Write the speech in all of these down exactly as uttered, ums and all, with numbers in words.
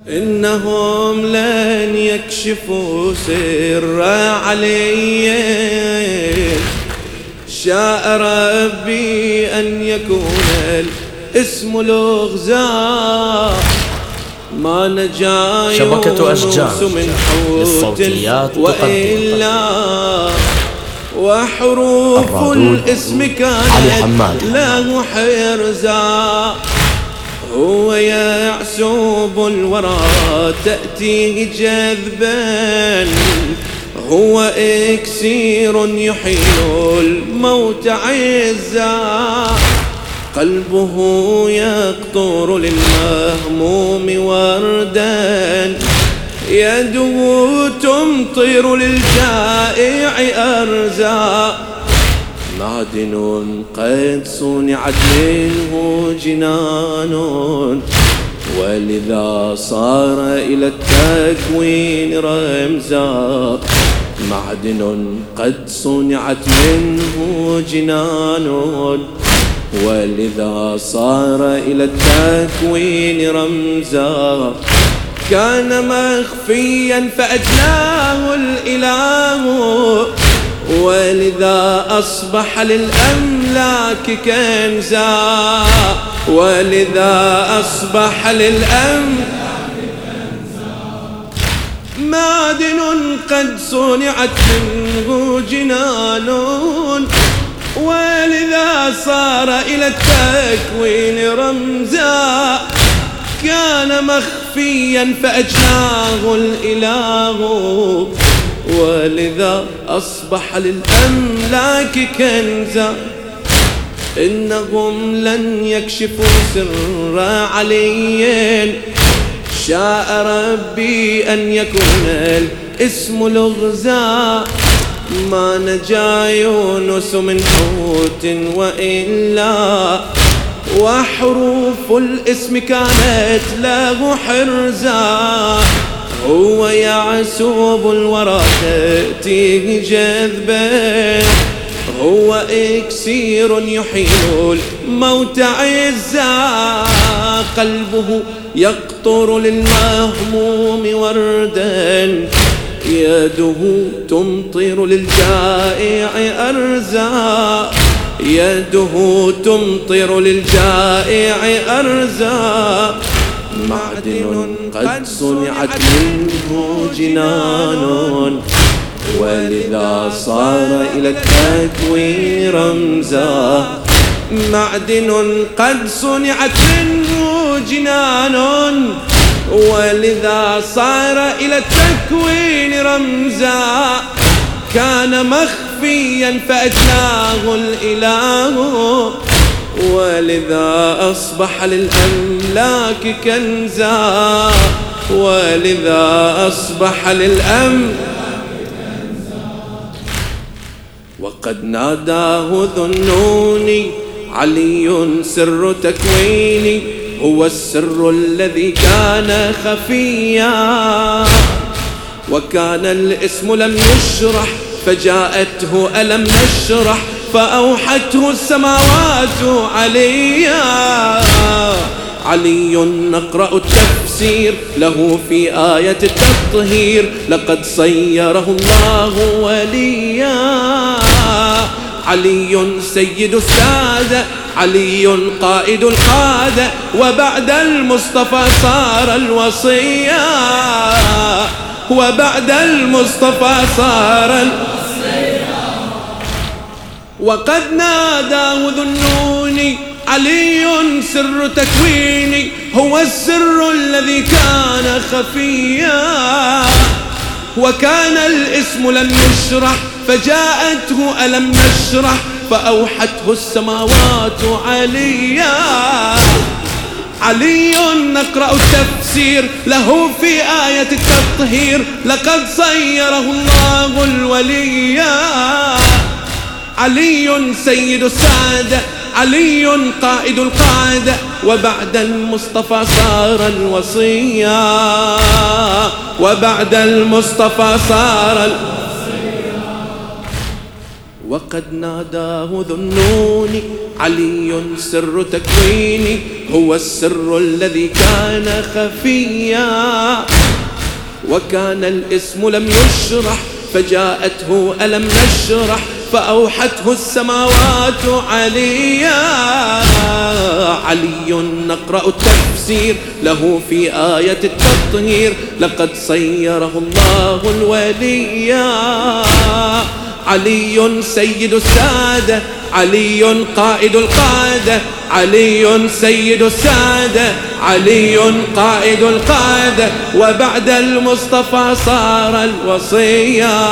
إنهم لن يكشفوا سر علي، شاء ربي أن يكون الاسم الأغزاء، ما نجا شبكة أشجار من حوت وإلا وحروف الاسم كانت له حرزا، هو يعسوب الورى تأتيه جذبا، هو إكسير يحيل الموت عزا، قلبه يقطر للمهموم وردا، يده تمطر للجائع أرزا، معدن قد صنعت منه جنان، ولذا صار إلى التكوين رمزا، معدن قد صنعت منه جنان، ولذا صار إلى التكوين رمزا، كان مخفيا فأجلاه الإله، ولذا أصبح للأملاك كنزا، ولذا أصبح للأملاك كنزا، معدن قد صنعت منه جنان، ولذا صار إلى التكوين رمزا، كان مخفيا فأجلاه الإله، ولذا أصبح للأملاك كنزا، إنهم لن يكشفوا سر علي، شاء ربي أن يكون الاسم الأغزاء، ما نجا يونس من حوت وإلا وحروف الاسم كانت له حرزا، هو يعسوب الورى تأتيه جذبا، هو إكسير يحيل الموت عزا، قلبه يقطر للمهموم وردا، يده تمطر للجائع أرزا، يده تمطر للجائع أرزا، معدن قد صنعت منه جنان، ولذا صار إلى التكوين رمزا، معدن قد صنعت منه جنان، ولذا صار إلى التكوين رمزا، كان مخفيا فأجلاه الإله، ولذا أصبح للأملاك كنزا، ولذا أصبح للأملاك كنزا، وقد ناداه ذنوني علي سر تكويني، هو السر الذي كان خفيا، وكان الاسم لم يشرح فجاءته ألم نشرح، فأوحته السماوات عليا، علي نقرأ التفسير له في آية التطهير، لقد صيره الله وليا، علي سيد السادة، علي قائد القادة، وبعد المصطفى صار الوصية، وبعد المصطفى صار الوصية، وقد ناداه ذنوني علي سر تكويني، هو السر الذي كان خفيا، وكان الاسم لم يشرح فجاءته ألم نشرح، فأوحته السماوات عليا، علي نقرأ التفسير له في آية التطهير، لقد صيره الله الوليا، علي سيد السادة، علي قائد القادة، وبعد المصطفى صار الوصية، وبعد المصطفى صار الوصية، وقد ناداه ذو النون علي سر تكويني، هو السر الذي كان خفيا، وكان الاسم لم يشرح فجاءته ألم نشرح، فأوحته السماوات عليا. علي نقرأ التفسير له في آية التطهير، لقد صيره الله الوليا. علي سيد السادة، علي قائد القادة، علي سيد السادة، علي قائد القادة، وبعد المصطفى صار الوصية،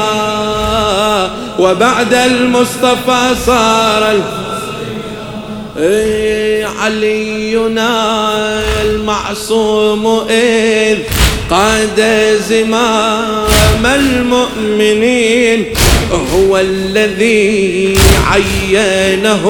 وبعد المصطفى صار الوصية. علينا المعصوم إذ قاد زمام المؤمنين، هو الذي عينه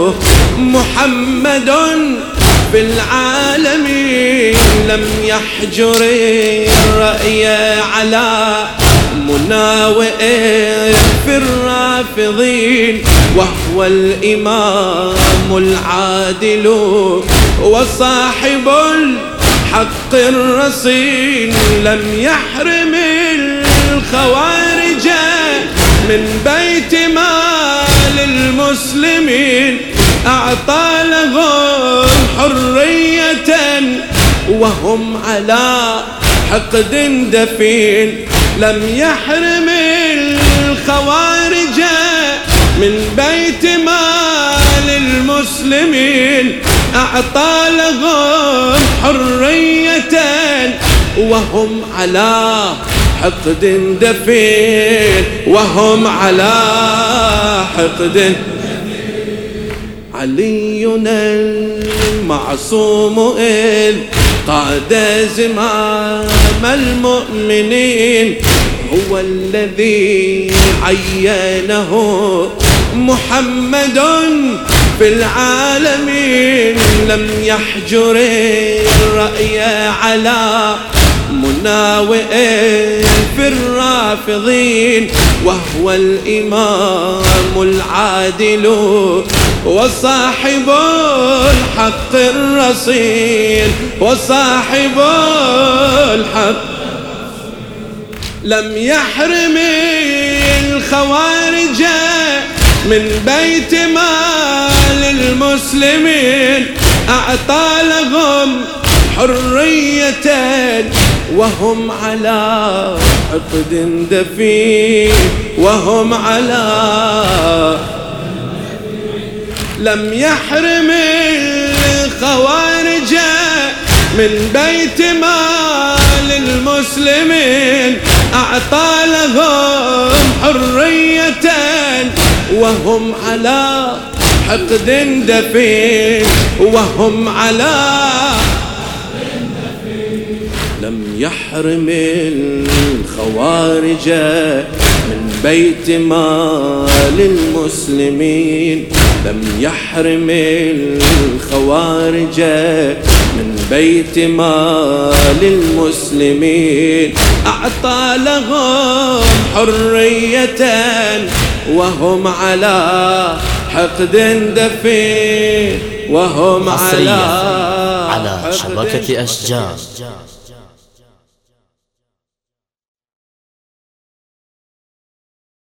محمد في العالمين، لم يحجر الرأي على مناوئ في الرافضين، وهو الإمام العادل وصاحب الحق الرصين، لم يحرم الخوارج من بيت مال المسلمين، أعطى لهم حرية وهم على حقد دفين. لم يحرم الخوارج من بيت مال المسلمين، أعطى لهم حرية وهم على حقد دفين، وهم على حقد دفين. علينا المعصوم إذ قاد زمام المؤمنين، هو الذي عينه محمد في العالمين، لم يحجر الرأي على مناوئ في الرافضين، وهو الإمام العادل وصاحب الحق الرصين، وصاحب الحق. لم يحرم الخوارج من بيت مال المسلمين، أعطى لهم حرية وهم على حقد دفين، وهم على. لم يحرم الخوارج من بيت مال المسلمين، أعطى لهم حرية وهم على حقد دفين، وهم على. لم يحرم الخوارج من بيت مال المسلمين، لم يحرم الخوارج من بيت مال المسلمين، أعطى لهم حرية وهم على حقد دفين، وهم على على شبكة أشجار.